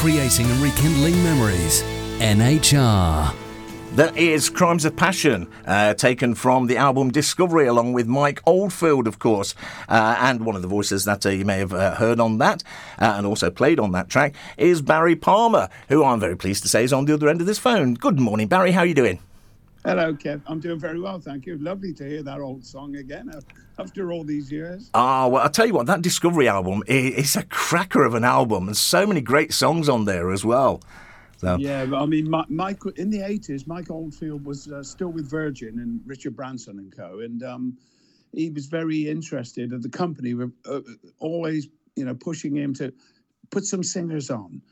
creating and rekindling memories. NHR. That is Crimes of Passion, taken from the album Discovery, along with Mike Oldfield, of course, and one of the voices that you may have heard on that, and also played on that track, is Barry Palmer, who I'm very pleased to say is on the other end of this phone. Good morning, Barry. How are you doing? Hello, Kev. I'm doing very well, thank you. Lovely to hear that old song again after all these years. Well, I'll tell you what, that Discovery album, it's a cracker of an album, and so many great songs on there as well. So. Yeah, I mean, Mike in the 80s, Mike Oldfield was still with Virgin and Richard Branson and co. And he was very interested, and the company were always, pushing him to put some singers on,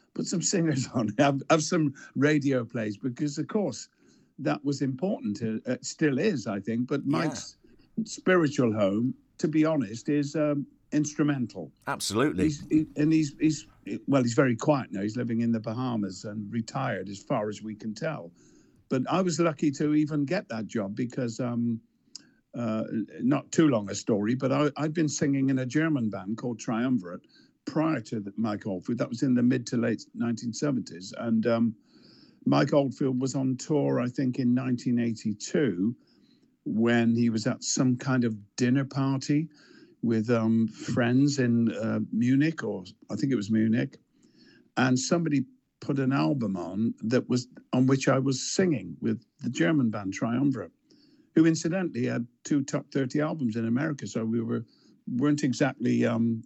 have some radio plays, because, of course, that was important. It still is, I think. But Mike's spiritual home, to be honest, is instrumental. Absolutely. He's very quiet now. He's living in the Bahamas and retired, as far as we can tell. But I was lucky to even get that job because, not too long a story, but I'd been singing in a German band called Triumvirate prior to Mike Oldfield. That was in the mid to late 1970s. And Mike Oldfield was on tour, I think, in 1982 when he was at some kind of dinner party with friends in Munich, or I think it was Munich, and somebody put an album on on which I was singing with the German band Triumvirate, who incidentally had 2 top 30 albums in America. So we weren't exactly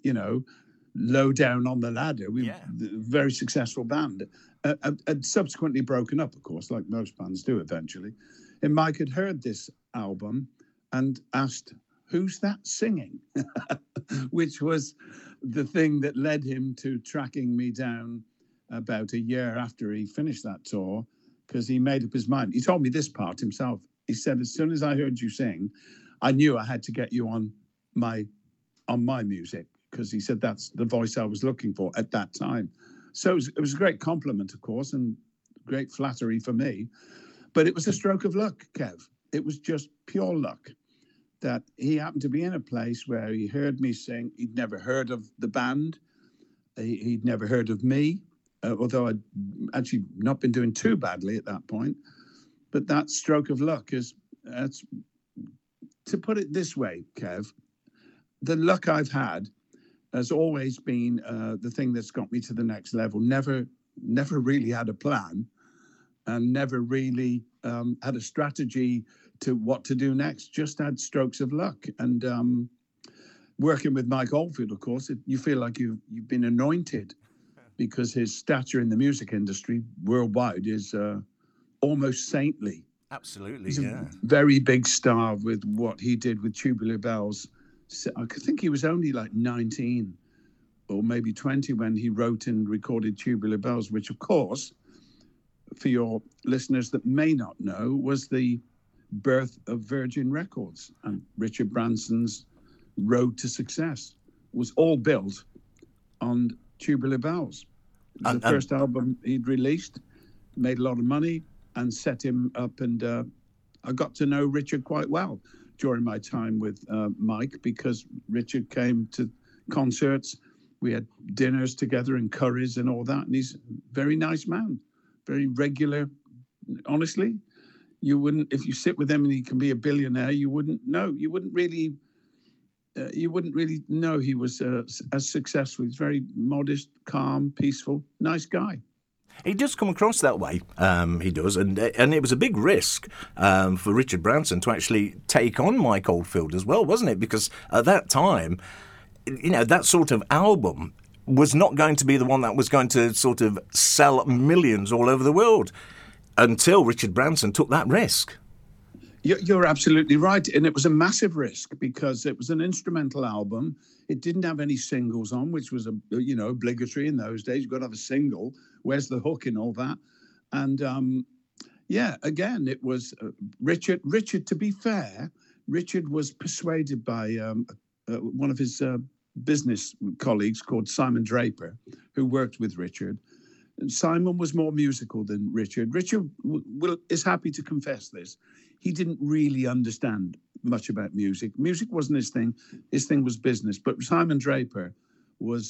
low down on the ladder. We were a very successful band. Had subsequently broken up, of course, like most bands do eventually. And Mike had heard this album and asked, "Who's that singing?" Which was the thing that led him to tracking me down about a year after he finished that tour, because he made up his mind. He told me this part himself. He said, "As soon as I heard you sing, I knew I had to get you on my music," because he said that's the voice I was looking for at that time. So it was a great compliment, of course, and great flattery for me. But it was a stroke of luck, Kev. It was just pure luck that he happened to be in a place where he heard me sing. He'd never heard of the band. He'd never heard of me, although I'd actually not been doing too badly at that point. But that stroke of luck that's, to put it this way, Kev, the luck I've had has always been the thing that's got me to the next level. Never really had a plan, and never really had a strategy to what to do next. Just had strokes of luck. And working with Mike Oldfield, of course, you feel like you've been anointed, because his stature in the music industry worldwide is almost saintly. Absolutely, He's a very big star with what he did with Tubular Bells. I think he was only like 19 or maybe 20 when he wrote and recorded Tubular Bells, which, of course, for your listeners that may not know, was the birth of Virgin Records, and Richard Branson's road to success was all built on Tubular Bells. It was the first album he'd released, made a lot of money, and set him up. And I got to know Richard quite well during my time with Mike, because Richard came to concerts. We had dinners together and curries and all that. And he's a very nice man, very regular. Honestly, you wouldn't, if you sit with him and he can be a billionaire, you wouldn't know. You wouldn't really know he was as successful. He's very modest, calm, peaceful, nice guy. He does come across that way, he does, and it was a big risk for Richard Branson to actually take on Mike Oldfield as well, wasn't it? Because at that time, that sort of album was not going to be the one that was going to sort of sell millions all over the world until Richard Branson took that risk. You're absolutely right. And it was a massive risk because it was an instrumental album. It didn't have any singles on, which was, obligatory in those days. You've got to have a single. Where's the hook and all that? And, again, it was Richard. Richard, to be fair, Richard was persuaded by one of his business colleagues called Simon Draper, who worked with Richard. And Simon was more musical than Richard. Richard is happy to confess this. He didn't really understand much about music. Music wasn't his thing. His thing was business. But Simon Draper was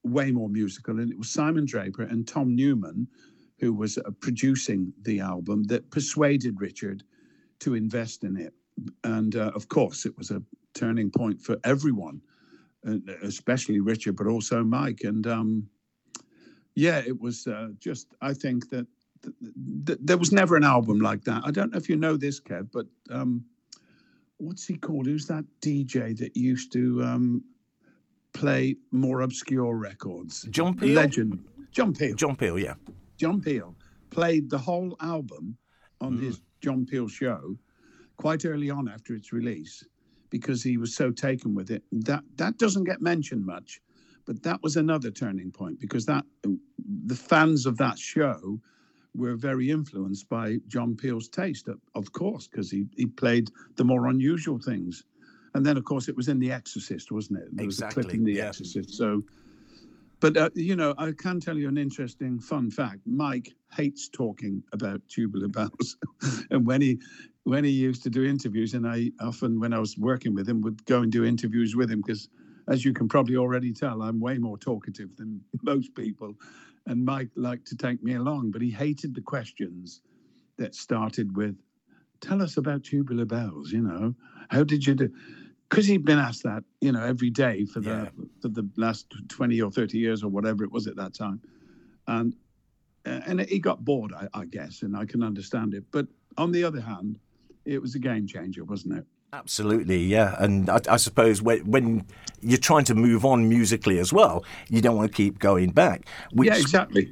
way more musical, and it was Simon Draper and Tom Newman, who was producing the album, that persuaded Richard to invest in it. And of course, it was a turning point for everyone, especially Richard, but also Mike. And it was just, I think that there was never an album like that. I don't know if you know this, Kev, but what's he called? Who's that DJ that used to play more obscure records? John Peel? Legend. John Peel. John Peel, yeah. John Peel played the whole album on his John Peel show quite early on after its release, because he was so taken with it. That doesn't get mentioned much, but that was another turning point, because the fans of that show were very influenced by John Peel's taste, of course, because he played the more unusual things. And then, of course, it was in The Exorcist, wasn't it? There was a clip in The Exorcist. So, but, I can tell you an interesting fun fact. Mike hates talking about Tubular Bells. And when he used to do interviews, and I often, when I was working with him, would go and do interviews with him, because as you can probably already tell, I'm way more talkative than most people. And Mike liked to take me along, but he hated the questions that started with, tell us about Tubular Bells, how did you do? Because he'd been asked that, every day for the last 20 or 30 years or whatever it was at that time. And he got bored, I guess, and I can understand it. But on the other hand, it was a game changer, wasn't it? Absolutely, yeah. And I suppose when you're trying to move on musically as well, you don't want to keep going back. Exactly.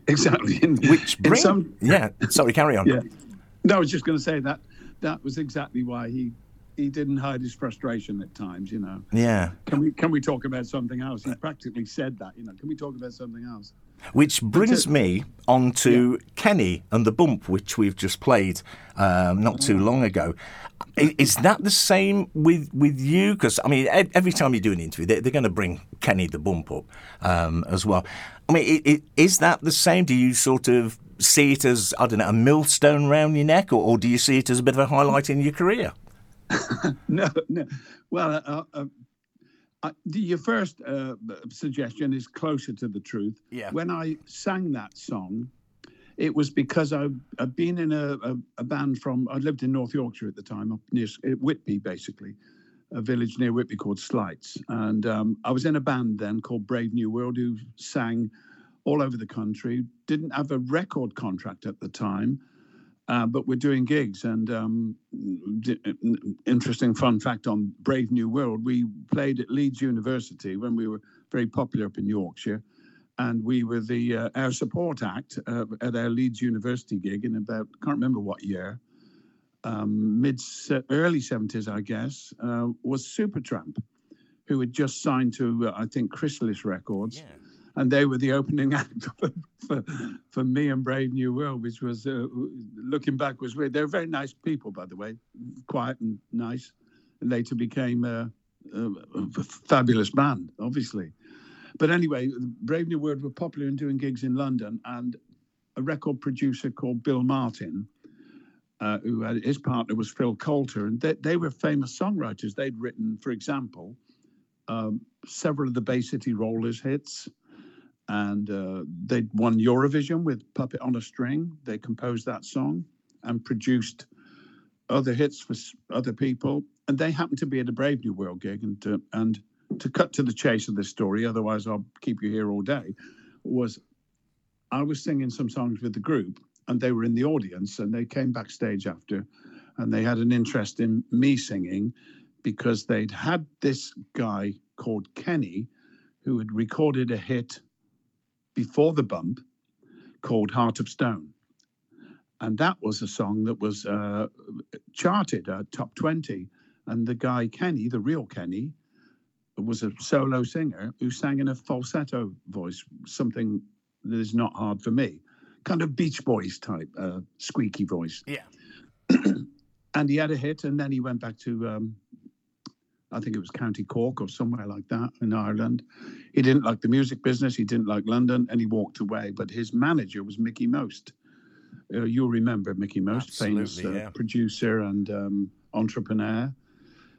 Sorry, carry on. Yeah. No, I was just going to say that was exactly why he didn't hide his frustration at times, Yeah. Can we talk about something else? He practically said that, Can we talk about something else? Which brings me on to Kenny and the Bump, which we've just played not too long ago. Is that the same with you? Because, every time you do an interview, they're going to bring Kenny the Bump up as well. Is that the same? Do you sort of see it as, I don't know, a millstone round your neck, or do you see it as a bit of a highlight in your career? No. Well, your first suggestion is closer to the truth. Yeah. When I sang that song, it was because I've been in a band I lived in North Yorkshire at the time, up near Whitby, basically, a village near Whitby called Slights. And I was in a band then called Brave New World, who sang all over the country, didn't have a record contract at the time, but we're doing gigs. And interesting fun fact on Brave New World, we played at Leeds University when we were very popular up in Yorkshire. And we were the our support act at our Leeds University gig in about, I can't remember what year, early 70s, I guess, was Supertramp, who had just signed to, I think, Chrysalis Records. Yeah. And they were the opening act for me and Brave New World, which was, looking back, was weird. They're very nice people, by the way, quiet and nice. And later became a fabulous band, obviously. But anyway, Brave New World were popular in doing gigs in London, and a record producer called Bill Martin, who had, his partner was Phil Coulter, and they were famous songwriters. They'd written, for example, several of the Bay City Rollers hits, and they'd won Eurovision with Puppet on a String. They composed that song and produced other hits for other people, and they happened to be at a Brave New World gig, and to cut to the chase of this story, otherwise I'll keep you here all day, I was singing some songs with the group, and they were in the audience, and they came backstage after, and they had an interest in me singing, because they'd had this guy called Kenny, who had recorded a hit before the Bump called Heart of Stone. And that was a song that was charted top 20. And the guy, Kenny, the real Kenny, was a solo singer who sang in a falsetto voice, something that is not hard for me. Kind of Beach Boys type, squeaky voice. Yeah. And he had a hit, and then he went back to, I think it was County Cork or somewhere like that in Ireland. He didn't like the music business, he didn't like London, and he walked away. But his manager was Mickey Most. You'll remember Mickey Most, famous producer and entrepreneur.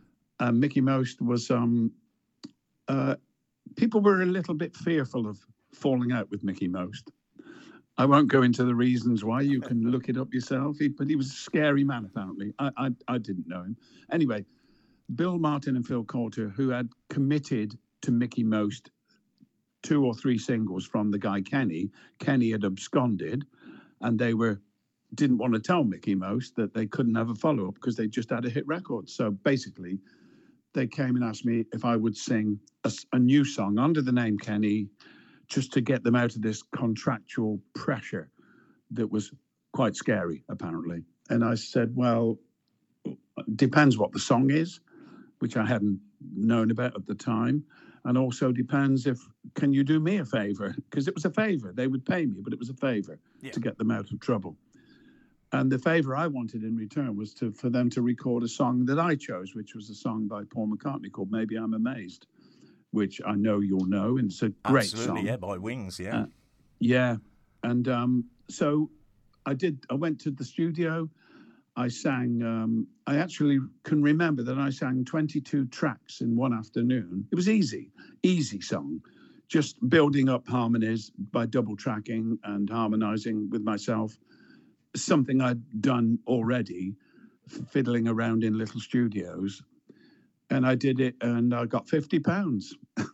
Mickey Most was... people were a little bit fearful of falling out with Mickey Most. I won't go into the reasons why. You can look it up yourself. But he was a scary man, apparently. I didn't know him. Anyway, Bill Martin and Phil Coulter, who had committed to Mickey Most 2 or 3 singles from the guy Kenny. Kenny had absconded, and they didn't want to tell Mickey Most that they couldn't have a follow-up because they just had a hit record. So basically, they came and asked me if I would sing a new song under the name Kenny, just to get them out of this contractual pressure that was quite scary, apparently. And I said, well, depends what the song is, which I hadn't known about at the time. And also depends can you do me a favor? Because it was a favor. They would pay me, but it was a favor to get them out of trouble. And the favor I wanted in return was for them to record a song that I chose, which was a song by Paul McCartney called Maybe I'm Amazed, which I know you'll know, and it's a great song. Absolutely, by Wings, yeah. Yeah, and so I went to the studio, I sang, I actually can remember that I sang 22 tracks in one afternoon. It was easy song, just building up harmonies by double tracking and harmonizing with myself, something I'd done already, fiddling around in little studios. And I did it, and I got £50.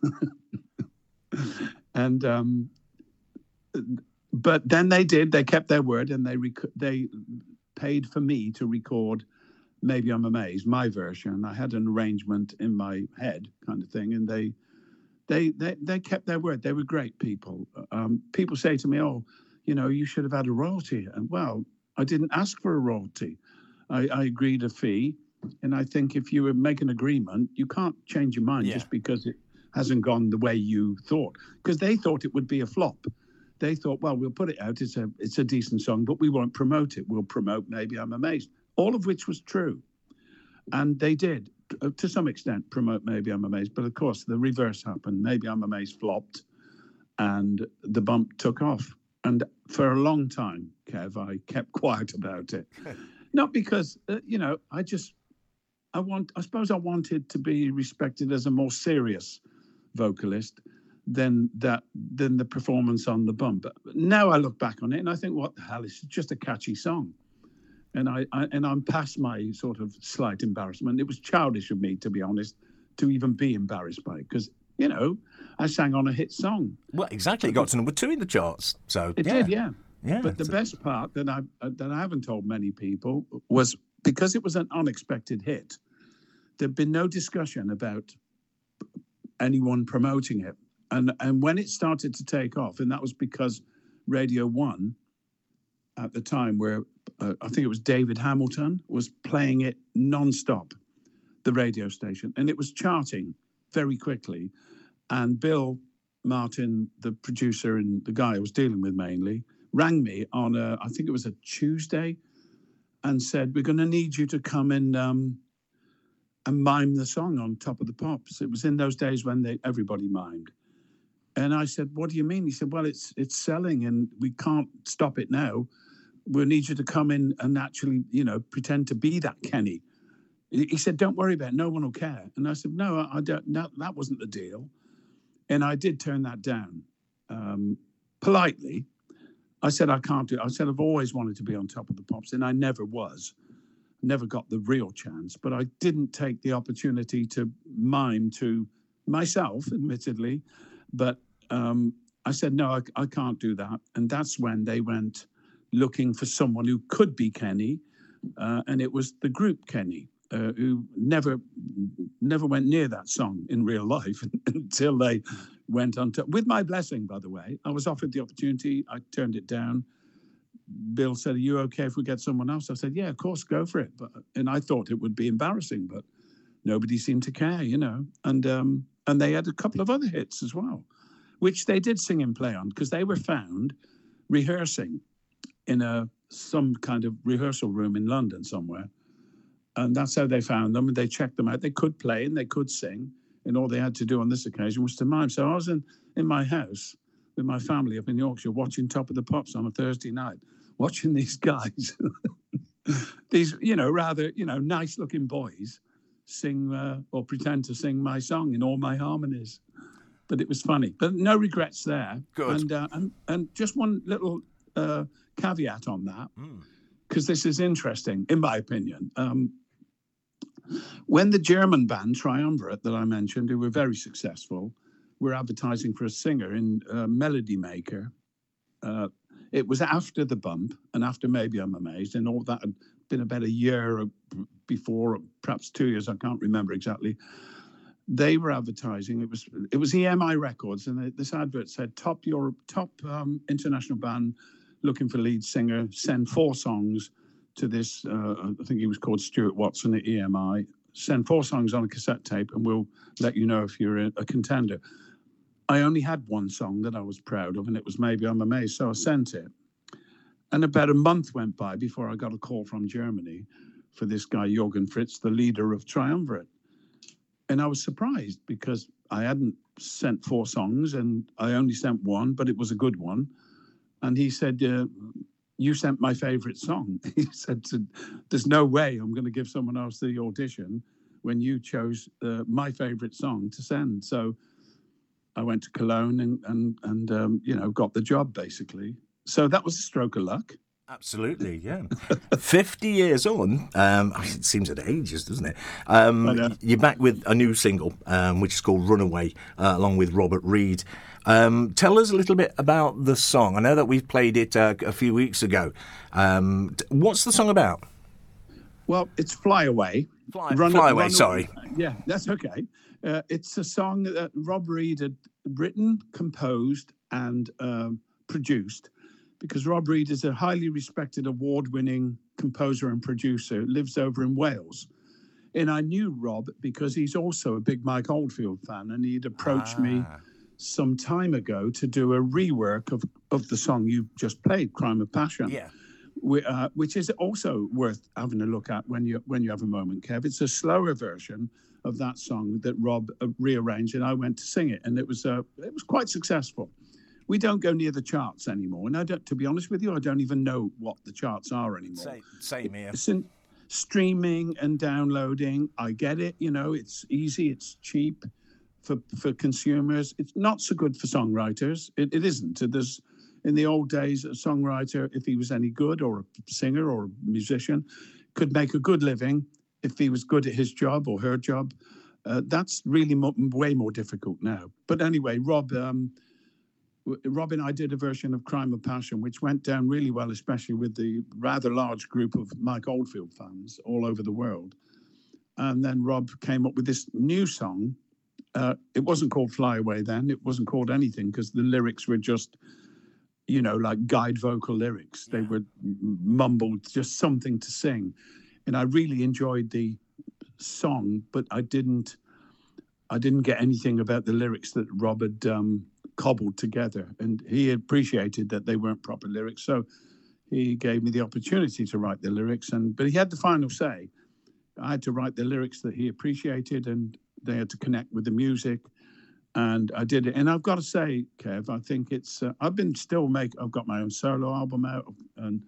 And but then they kept their word, and they paid for me to record Maybe I'm Amazed, my version. I had an arrangement in my head, kind of thing, and they kept their word. They were great people. People say to me, "Oh, you should have had a royalty." And well, I didn't ask for a royalty. I agreed a fee. And I think if you make an agreement, you can't change your mind just because it hasn't gone the way you thought. Because they thought it would be a flop. They thought, well, we'll put it out. It's a decent song, but we won't promote it. We'll promote Maybe I'm Amazed. All of which was true. And they did, to some extent, promote Maybe I'm Amazed. But of course, the reverse happened. Maybe I'm Amazed flopped, and the bump took off. And for a long time, Kev, I kept quiet about it. Not because, I suppose I wanted to be respected as a more serious vocalist than the performance on the bump. But now I look back on it and I think, what the hell? It's just a catchy song. And I'm past my sort of slight embarrassment. It was childish of me, to be honest, to even be embarrassed by it, because I sang on a hit song. Well, exactly. It got to number 2 in the charts. So it did, yeah. Yeah. But the best part that I haven't told many people was, because it was an unexpected hit, there'd been no discussion about anyone promoting it. And when it started to take off, and that was because Radio 1 at the time, where I think it was David Hamilton, was playing it non-stop, the radio station, and it was charting very quickly. And Bill Martin, the producer and the guy I was dealing with mainly, rang me on I think it was a Tuesday, and said, we're going to need you to come in and mime the song on Top of the Pops. It was in those days when everybody mimed. And I said, what do you mean? He said, well, it's selling and we can't stop it now. We'll need you to come in and actually, pretend to be that Kenny. He said, don't worry about it. No one will care. And I said, no, I don't. No, that wasn't the deal. And I did turn that down politely. I said, I can't do it. I said, I've always wanted to be on Top of the Pops, and I never was. Never got the real chance, but I didn't take the opportunity to mime to myself, admittedly. But I said, no, I can't do that. And that's when they went looking for someone who could be Kenny. And it was the group Kenny, who never went near that song in real life until they went on to, with my blessing, by the way. I was offered the opportunity. I turned it down. Bill said, are you okay if we get someone else? I said, yeah, of course, go for it. And I thought it would be embarrassing, but nobody seemed to care, And they had a couple of other hits as well, which they did sing and play on, because they were found rehearsing in some kind of rehearsal room in London somewhere. And that's how they found them. And they checked them out. They could play and they could sing. And all they had to do on this occasion was to mime. So I was in my house with my family up in Yorkshire watching Top of the Pops on a Thursday night, watching these guys, these, rather, nice-looking boys sing or pretend to sing my song in all my harmonies. but it was funny. But no regrets there. Good. And just one little caveat on that, because this is interesting, in my opinion. When the German band Triumvirate that I mentioned, who were very successful, were advertising for a singer in Melody Maker, it was after the bump and after Maybe I'm Amazed, and all that had been about a year before, perhaps 2 years, I can't remember exactly. They were advertising. It was EMI Records, and this advert said, top international band looking for lead singer, send 4 songs to this, I think he was called Stuart Watson at EMI, send 4 songs on a cassette tape and we'll let you know if you're a contender. I only had one song that I was proud of, and it was Maybe I'm Amazed, so I sent it. And about a month went by before I got a call from Germany for this guy, Jürgen Fritz, the leader of Triumvirate. And I was surprised because I hadn't sent 4 songs and I only sent one, but it was a good one. And he said, you sent my favorite song. He said, there's no way I'm going to give someone else the audition when you chose my favorite song to send. So I went to Cologne and got the job, basically. So that was a stroke of luck. Absolutely, yeah. 50 years on, it seems at ages, doesn't it? You're back with a new single, which is called Runaway, along with Robert Reid. Tell us a little bit about the song. I know that we've played it a few weeks ago. What's the song about? Well, it's Fly Away. Fly Away, sorry. Yeah, that's okay. It's a song that Rob Reid had written, composed, and produced, because Rob Reid is a highly respected, award-winning composer and producer, lives over in Wales. And I knew Rob because he's also a big Mike Oldfield fan, and he'd approached me some time ago to do a rework of the song you just played, Crime of Passion. Yeah. Which is also worth having a look at when you have a moment, Kev. It's a slower version of that song that Rob rearranged, and I went to sing it, and it was quite successful. We don't go near the charts anymore, and to be honest with you, I don't even know what the charts are anymore. Same here. It's in streaming and downloading. I get it. It's easy. It's cheap for consumers. It's not so good for songwriters. It isn't. In the old days, a songwriter, if he was any good, or a singer or a musician, could make a good living if he was good at his job or her job. That's really way more difficult now. But anyway, Rob and I did a version of Crime of Passion, which went down really well, especially with the rather large group of Mike Oldfield fans all over the world. And then Rob came up with this new song. It wasn't called Fly Away then. It wasn't called anything because the lyrics were just, like guide vocal lyrics. They were mumbled, just something to sing. And I really enjoyed the song, but I didn't get anything about the lyrics that Rob had cobbled together, and he appreciated that they weren't proper lyrics, so he gave me the opportunity to write the lyrics, but he had the final say. I had to write the lyrics that he appreciated, and they had to connect with the music, and I did it. And I've got to say, Kev, I think it's I've got my own solo album out, and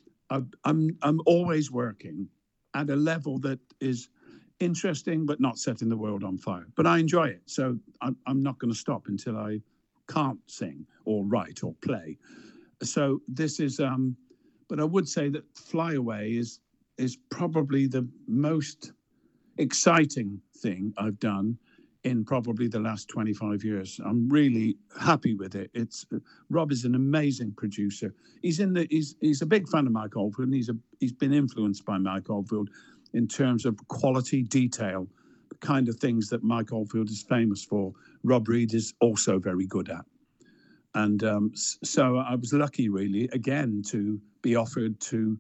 I'm always working at a level that is interesting but not setting the world on fire, but I enjoy it, so I'm not going to stop until I can't sing or write or play. So this is but I would say that Fly Away is probably the most exciting thing I've done in probably the last 25 years. I'm really happy with it. Rob is an amazing producer. He's a big fan of Mike Oldfield, and he's been influenced by Mike Oldfield in terms of quality, detail, the kind of things that Mike Oldfield is famous for. Rob Reid is also very good at. And so I was lucky, really, again, to be offered to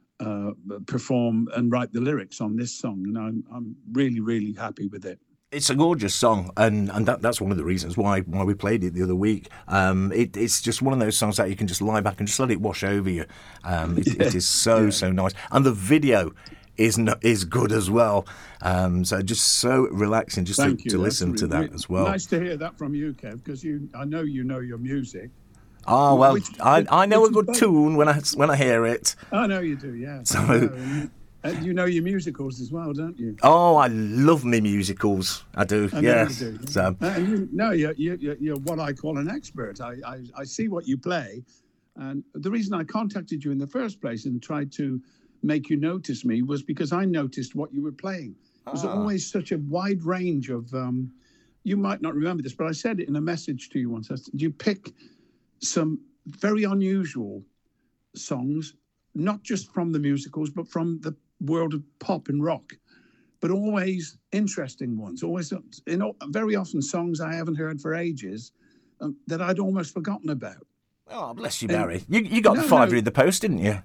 perform and write the lyrics on this song. And I'm really, really happy with it. It's a gorgeous song, and that's one of the reasons why we played it the other week. It's just one of those songs that you can just lie back and just let it wash over you. It is so nice. And the video is good as well. So just so relaxing just to listen to that as well. Nice to hear that from you, Kev, because I know you know your music. Oh, well, I know a good tune when I hear it. I know you do, yeah. So You know your musicals as well, don't you? Oh, I love me musicals. I do. Yes. You do. So, You're what I call an expert. I see what you play, and the reason I contacted you in the first place and tried to make you notice me was because I noticed what you were playing. There's always such a wide range of. You might not remember this, but I said it in a message to you once. I said, you pick some very unusual songs, not just from the musicals, but from the world of pop and rock, but always interesting ones. Always, very often songs I haven't heard for ages that I'd almost forgotten about. Oh, bless you, Barry. You got the fiver in the post, didn't you?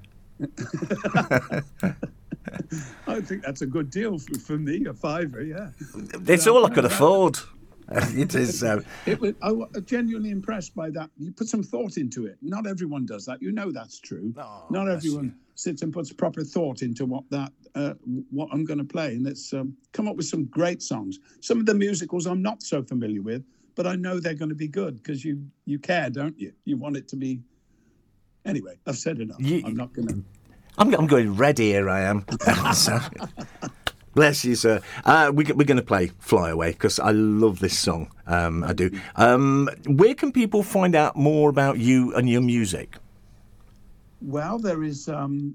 I think that's a good deal for me, a fiver, yeah. It's all I could afford. It is. I was genuinely impressed by that. You put some thought into it. Not everyone does that. You know that's true. Oh, Not everyone sits and puts proper thought into what I'm going to play. And it's come up with some great songs. Some of the musicals I'm not so familiar with, but I know they're going to be good because you care, don't you? You want it to be. Anyway, I've said enough. I'm not going to. I'm going red here, I am. So, bless you, sir. We're going to play Fly Away because I love this song. I do. Where can people find out more about you and your music? Well, there is...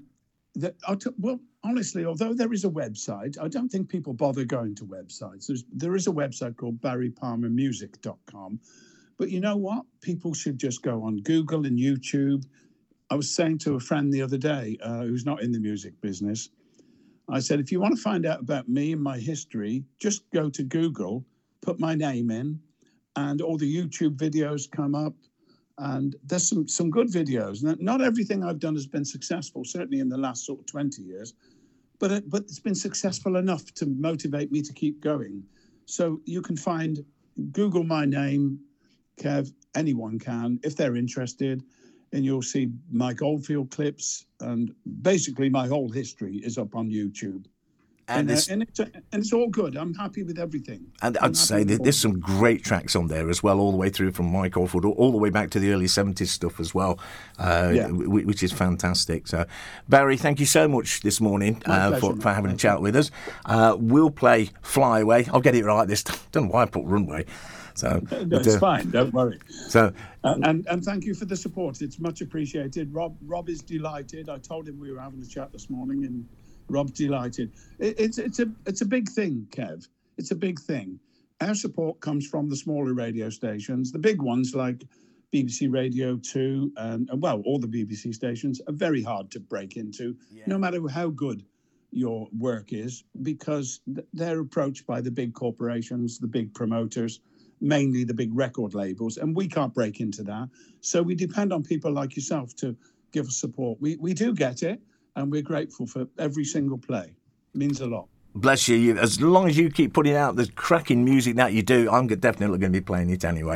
honestly, although there is a website, I don't think people bother going to websites. There is a website called barrypalmermusic.com. But you know what? People should just go on Google and YouTube. I was saying to a friend the other day who's not in the music business, I said, if you want to find out about me and my history, just go to Google, put my name in, and all the YouTube videos come up. And there's some good videos. Not everything I've done has been successful, certainly in the last sort of 20 years, but it's been successful enough to motivate me to keep going. So you can Google my name, Kev, anyone can, if they're interested. And you'll see Mike Oldfield clips, and basically my whole history is up on YouTube. And it's all good. I'm happy with everything. And I'd say that there's some great tracks on there as well, all the way through from Mike Oldfield, all the way back to the early 70s stuff as well, which is fantastic. So, Barry, thank you so much this morning for having a chat with us. We'll play Fly Away. I'll get it right this time. Don't know why I put Runway. So, no, it's fine. Don't worry. So, and thank you for the support. It's much appreciated. Rob is delighted. I told him we were having a chat this morning, and Rob's delighted. It's a big thing, Kev. It's a big thing. Our support comes from the smaller radio stations. The big ones like BBC Radio 2 and all the BBC stations are very hard to break into, no matter how good your work is, because they're approached by the big corporations, the big promoters, mainly the big record labels, and we can't break into that. So we depend on people like yourself to give us support. We do get it, and we're grateful for every single play. It means a lot. Bless you. As long as you keep putting out the cracking music that you do, I'm definitely going to be playing it anyway.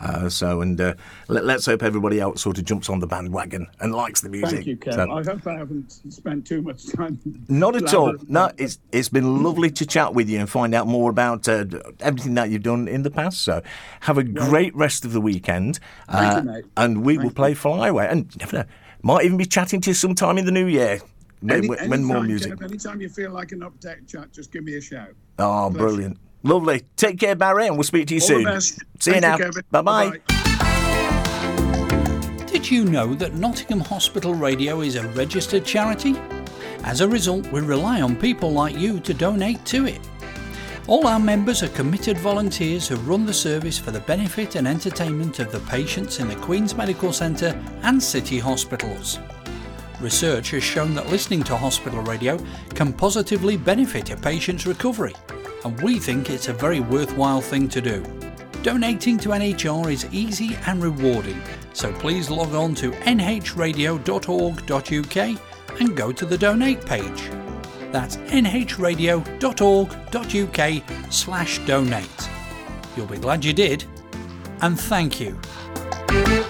Let's hope everybody else sort of jumps on the bandwagon and likes the music. Thank you, Kev. I hope I haven't spent too much time. Not at all. No, it's been lovely to chat with you and find out more about everything that you've done in the past. So have a great rest of the weekend. Thank you, mate. And we will play Fly Away. And you never know, might even be chatting to you sometime in the new year. When more music. Kev, anytime you feel like an update chat, just give me a shout. Oh, brilliant. Lovely. Take care, Barry, and we'll speak to you soon. All the best. See you now. Bye-bye. Did you know that Nottingham Hospital Radio is a registered charity? As a result, we rely on people like you to donate to it. All our members are committed volunteers who run the service for the benefit and entertainment of the patients in the Queen's Medical Centre and City hospitals. Research has shown that listening to hospital radio can positively benefit a patient's recovery, and we think it's a very worthwhile thing to do. Donating to NHR is easy and rewarding, so please log on to nhradio.org.uk and go to the donate page. That's nhradio.org.uk/donate. You'll be glad you did, and thank you.